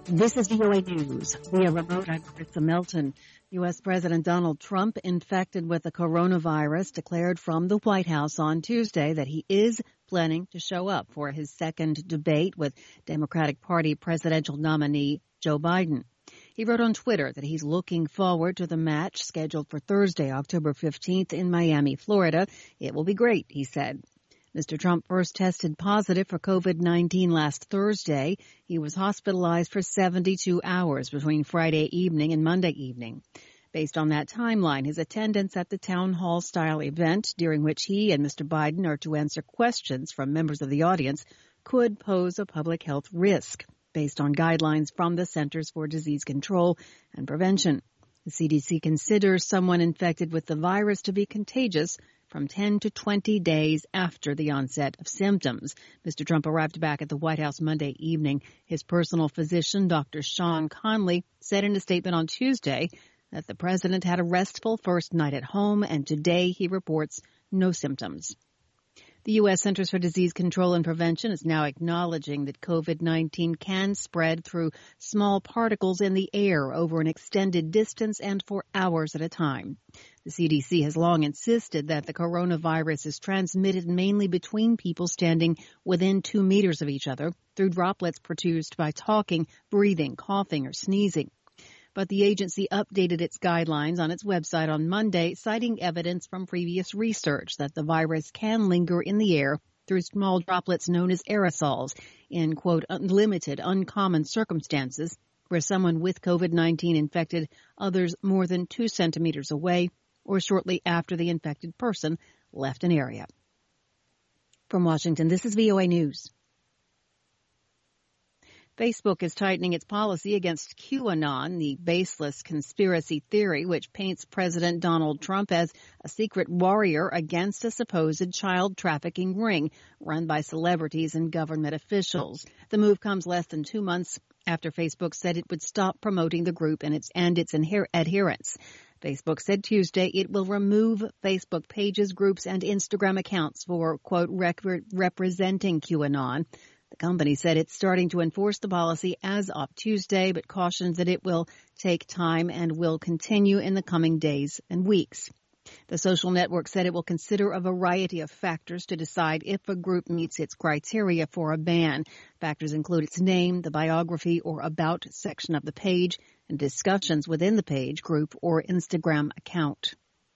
This is VOA News. Via remote, I'm Marissa Melton. U.S. President Donald Trump, infected with the coronavirus, declared from the White House on Tuesday that he is planning to show up for his second debate with Democratic Party presidential nominee Joe Biden. He wrote on Twitter that he's looking forward to the match scheduled for Thursday, October 15th in Miami, Florida. It will be great, he said. Mr. Trump first tested positive for COVID-19 last Thursday. He was hospitalized for 72 hours between Friday evening and Monday evening. Based on that timeline, his attendance at the town hall-style event, during which he and Mr. Biden are to answer questions from members of the audience, could pose a public health risk, based on guidelines from the Centers for Disease Control and Prevention. The CDC considers someone infected with the virus to be contagious from 10 to 20 days after the onset of symptoms. Mr. Trump arrived back at the White House Monday evening. His personal physician, Dr. Sean Conley, said in a statement on Tuesday that the president had a restful first night at home, and today he reports no symptoms. The U.S. Centers for Disease Control and Prevention is now acknowledging that COVID-19 can spread through small particles in the air over an extended distance and for hours at a time. The CDC has long insisted that the coronavirus is transmitted mainly between people standing within 2 meters of each other through droplets produced by talking, breathing, coughing, or sneezing. But the agency updated its guidelines on its website on Monday, citing evidence from previous research that the virus can linger in the air through small droplets known as aerosols in, quote, limited, uncommon circumstances where someone with COVID-19 infected others more than 2 centimeters away or shortly after the infected person left an area. From Washington, this is VOA News. Facebook is tightening its policy against QAnon, the baseless conspiracy theory which paints President Donald Trump as a secret warrior against a supposed child trafficking ring run by celebrities and government officials. The move comes less than 2 months after Facebook said it would stop promoting the group and its adherents. Facebook said Tuesday it will remove Facebook pages, groups, and Instagram accounts for, quote, representing QAnon. The company said it's starting to enforce the policy as of Tuesday, but cautions that it will take time and will continue in the coming days and weeks. The social network said it will consider a variety of factors to decide if a group meets its criteria for a ban. Factors include its name, the biography or about section of the page, and discussions within the page, group, or Instagram account.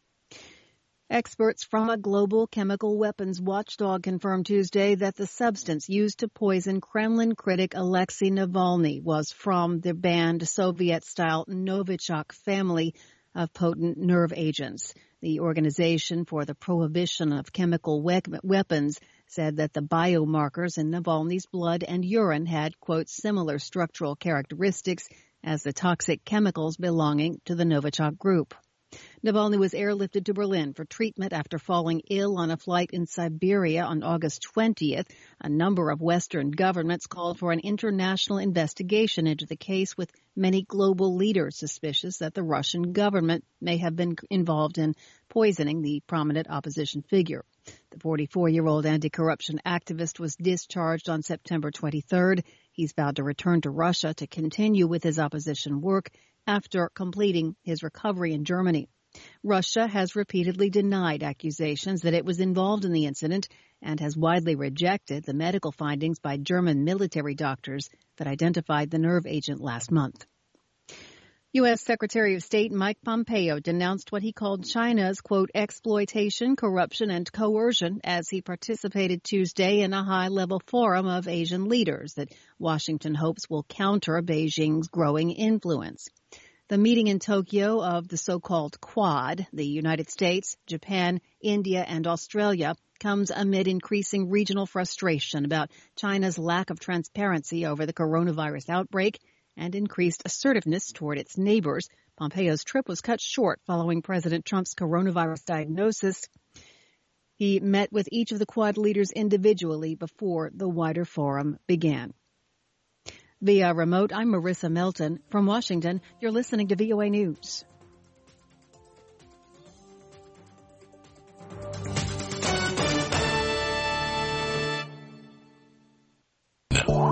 Experts from a global chemical weapons watchdog confirmed Tuesday that the substance used to poison Kremlin critic Alexei Navalny was from the banned Soviet-style Novichok family of potent nerve agents. The Organization for the Prohibition of Chemical Weapons said that the biomarkers in Navalny's blood and urine had, quote, similar structural characteristics as the toxic chemicals belonging to the Novichok group. Navalny was airlifted to Berlin for treatment after falling ill on a flight in Siberia on August 20th. A number of Western governments called for an international investigation into the case, with many global leaders suspicious that the Russian government may have been involved in poisoning the prominent opposition figure. The 44-year-old anti-corruption activist was discharged on September 23rd. He's vowed to return to Russia to continue with his opposition work after completing his recovery in Germany. Russia has repeatedly denied accusations that it was involved in the incident and has widely rejected the medical findings by German military doctors that identified the nerve agent last month. U.S. Secretary of State Mike Pompeo denounced what he called China's, quote, exploitation, corruption, and coercion as he participated Tuesday in a high-level forum of Asian leaders that Washington hopes will counter Beijing's growing influence. The meeting in Tokyo of the so-called Quad, the United States, Japan, India, and Australia, comes amid increasing regional frustration about China's lack of transparency over the coronavirus outbreak and increased assertiveness toward its neighbors. Pompeo's trip was cut short following President Trump's coronavirus diagnosis. He met with each of the Quad leaders individually before the wider forum began. Via remote, I'm Marissa Melton. From Washington, you're listening to VOA News.